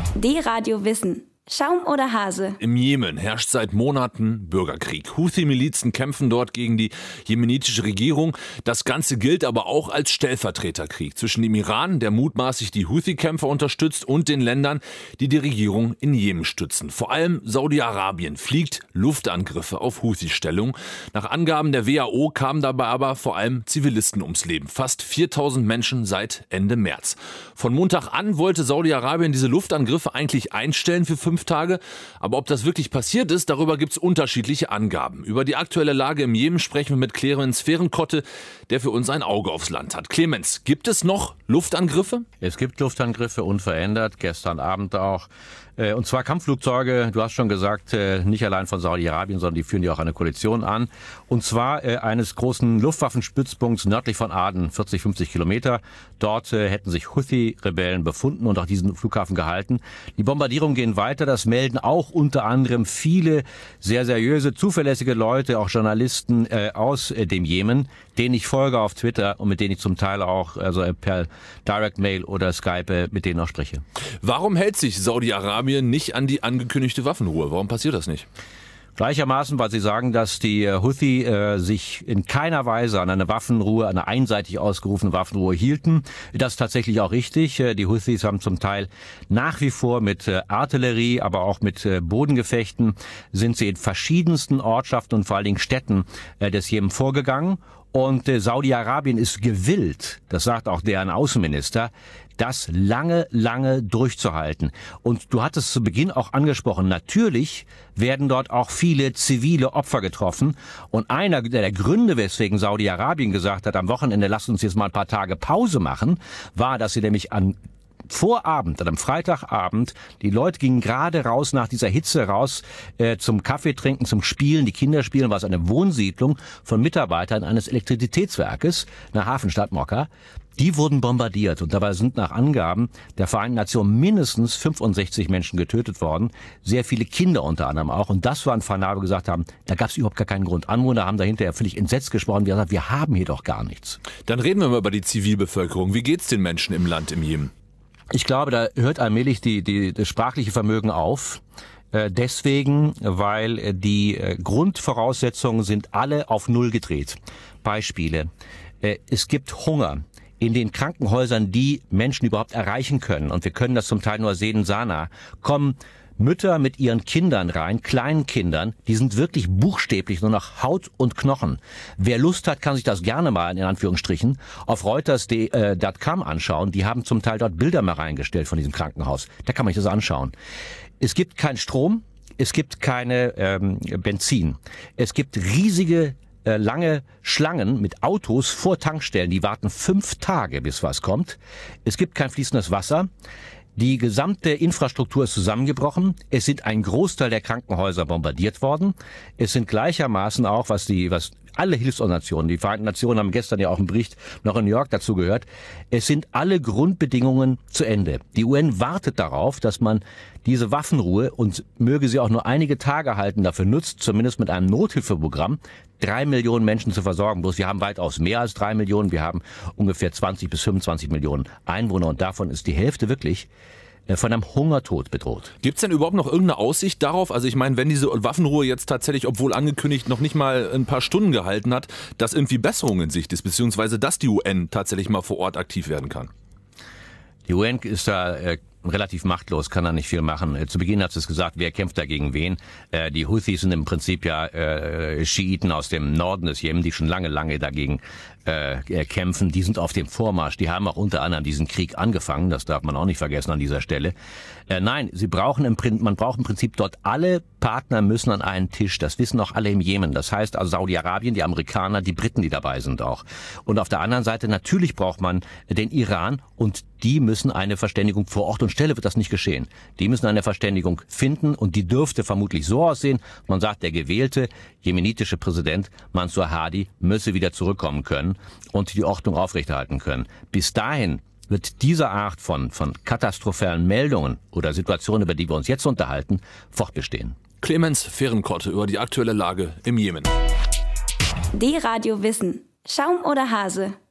D-Radio Wissen. Schaum oder Hase? Im Jemen herrscht seit Monaten Bürgerkrieg. Houthi-Milizen kämpfen dort gegen die jemenitische Regierung. Das Ganze gilt aber auch als Stellvertreterkrieg zwischen dem Iran, der mutmaßlich die Houthi-Kämpfer unterstützt, und den Ländern, die die Regierung in Jemen stützen. Vor allem Saudi-Arabien fliegt Luftangriffe auf Houthi-Stellungen. Nach Angaben der WHO kamen dabei aber vor allem Zivilisten ums Leben. Fast 4000 Menschen seit Ende März. Von Montag an wollte Saudi-Arabien diese Luftangriffe eigentlich einstellen für 5 Tage. Aber ob das wirklich passiert ist, darüber gibt es unterschiedliche Angaben. Über die aktuelle Lage im Jemen sprechen wir mit Clemens Fehrenkotte, der für uns ein Auge aufs Land hat. Clemens, gibt es noch Luftangriffe? Es gibt Luftangriffe, unverändert, gestern Abend auch. Und zwar Kampfflugzeuge, du hast schon gesagt, nicht allein von Saudi-Arabien, sondern die führen ja auch eine Koalition an. Und zwar eines großen Luftwaffenstützpunkts nördlich von Aden, 40, 50 Kilometer. Dort hätten sich Houthi-Rebellen befunden und auch diesen Flughafen gehalten. Die Bombardierungen gehen weiter, das melden auch unter anderem viele sehr seriöse, zuverlässige Leute, auch Journalisten aus dem Jemen, denen ich folge auf Twitter und mit denen ich zum Teil auch per Direct Mail oder Skype mit denen auch spreche. Warum hält sich Saudi-Arabien nicht an die angekündigte Waffenruhe? Warum passiert das nicht? Gleichermaßen, weil sie sagen, dass die Houthi sich in keiner Weise an eine Waffenruhe, eine einseitig ausgerufene Waffenruhe hielten. Das ist tatsächlich auch richtig. Die Houthis haben zum Teil nach wie vor mit Artillerie, aber auch mit Bodengefechten, sind sie in verschiedensten Ortschaften und vor allen Dingen Städten des Jemen vorgegangen. Und Saudi-Arabien ist gewillt, das sagt auch deren Außenminister, das lange durchzuhalten. Und du hattest zu Beginn auch angesprochen, natürlich werden dort auch viele zivile Opfer getroffen. Und einer der Gründe, weswegen Saudi-Arabien gesagt hat, am Wochenende lasst uns jetzt mal ein paar Tage Pause machen, war, dass sie nämlich am Freitagabend, die Leute gingen gerade raus, nach dieser Hitze raus, zum Kaffee trinken, zum Spielen. Die Kinder spielen, war es eine Wohnsiedlung von Mitarbeitern eines Elektrizitätswerkes, einer Hafenstadt Mokka. Die wurden bombardiert und dabei sind nach Angaben der Vereinten Nationen mindestens 65 Menschen getötet worden. Sehr viele Kinder unter anderem auch. Und das war ein Fall, wo wir gesagt haben, da gab es überhaupt gar keinen Grund. Anwohner haben dahinter völlig entsetzt gesprochen. Wir haben gesagt, wir haben hier doch gar nichts. Dann reden wir mal über die Zivilbevölkerung. Wie geht's den Menschen im Land im Jemen? Ich glaube, da hört allmählich das sprachliche Vermögen auf. Deswegen, weil die Grundvoraussetzungen sind alle auf Null gedreht. Beispiele. Es gibt Hunger in den Krankenhäusern, die Menschen überhaupt erreichen können. Und wir können das zum Teil nur sehen in Sanaa. Kommen Mütter mit ihren Kindern rein, kleinen Kindern, die sind wirklich buchstäblich nur noch Haut und Knochen. Wer Lust hat, kann sich das gerne mal, in Anführungsstrichen, auf Reuters.com anschauen. Die haben zum Teil dort Bilder mal reingestellt von diesem Krankenhaus. Da kann man sich das anschauen. Es gibt keinen Strom, es gibt keine Benzin. Es gibt riesige lange Schlangen mit Autos vor Tankstellen. Die warten 5 Tage, bis was kommt. Es gibt kein fließendes Wasser. Die gesamte Infrastruktur ist zusammengebrochen. Es sind ein Großteil der Krankenhäuser bombardiert worden. Es sind gleichermaßen auch, was alle Hilfsorganisationen, die Vereinten Nationen haben gestern ja auch einen Bericht noch in New York dazu gehört, es sind alle Grundbedingungen zu Ende. Die UN wartet darauf, dass man diese Waffenruhe, und möge sie auch nur einige Tage halten, dafür nutzt, zumindest mit einem Nothilfeprogramm, 3 Millionen Menschen zu versorgen. Bloß wir haben weitaus mehr als 3 Millionen. Wir haben ungefähr 20 bis 25 Millionen Einwohner und davon ist die Hälfte wirklich von einem Hungertod bedroht. Gibt es denn überhaupt noch irgendeine Aussicht darauf? Also ich meine, wenn diese Waffenruhe jetzt tatsächlich, obwohl angekündigt, noch nicht mal ein paar Stunden gehalten hat, dass irgendwie Besserung in Sicht ist, beziehungsweise dass die UN tatsächlich mal vor Ort aktiv werden kann? Die UN ist da relativ machtlos, kann da nicht viel machen. Zu Beginn hat es gesagt, wer kämpft da gegen wen. Die Houthis sind im Prinzip ja Schiiten aus dem Norden des Jemen, die schon lange dagegen kämpfen. Die sind auf dem Vormarsch. Die haben auch unter anderem diesen Krieg angefangen. Das darf man auch nicht vergessen an dieser Stelle. Nein, man braucht im Prinzip dort alle Partner müssen an einen Tisch. Das wissen auch alle im Jemen. Das heißt also Saudi-Arabien, die Amerikaner, die Briten, die dabei sind auch. Und auf der anderen Seite natürlich braucht man den Iran und die müssen eine Verständigung vor Ort und Stelle wird das nicht geschehen. Die müssen eine Verständigung finden und die dürfte vermutlich so aussehen. Man sagt, der gewählte jemenitische Präsident Mansour Hadi müsse wieder zurückkommen können und die Ordnung aufrechterhalten können. Bis dahin wird diese Art von katastrophalen Meldungen oder Situationen, über die wir uns jetzt unterhalten, fortbestehen. Clemens Fehrenkotte über die aktuelle Lage im Jemen. D-Radio Wissen. Schaum oder Hase?